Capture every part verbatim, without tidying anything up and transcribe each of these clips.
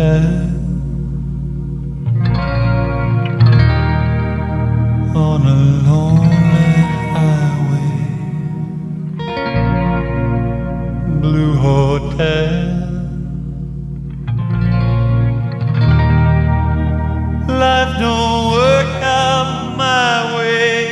hotel on a lonely highway. Blue hotel. Life don't work out my way.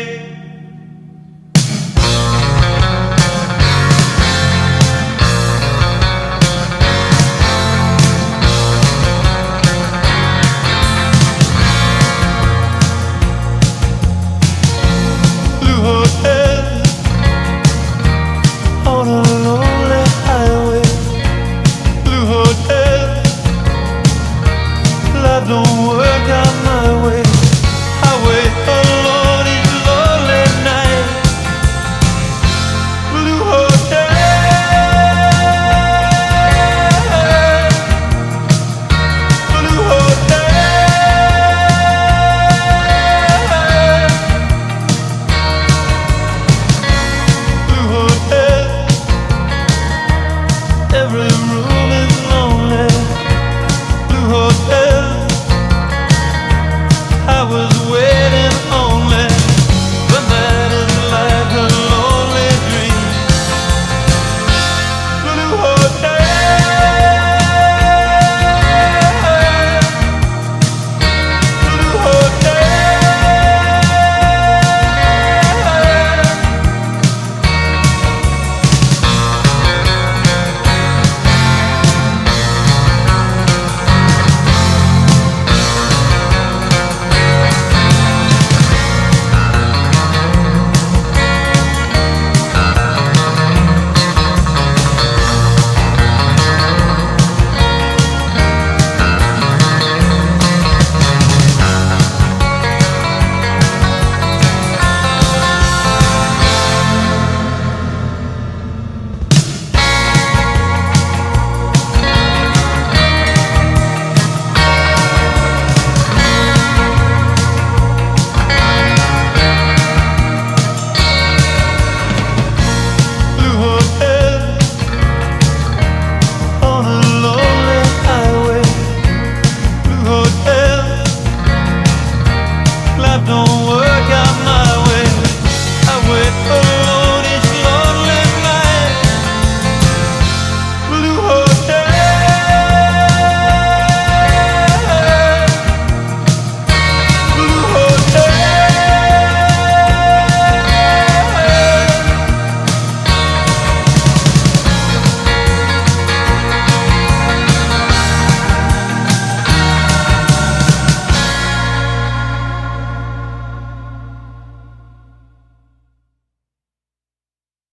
Blue hotel on a lonely highway. Blue hotel. Life don't work out my way. I wait alone each lonely night. Blue hotel. Blue hotel. Blue hotel. Every room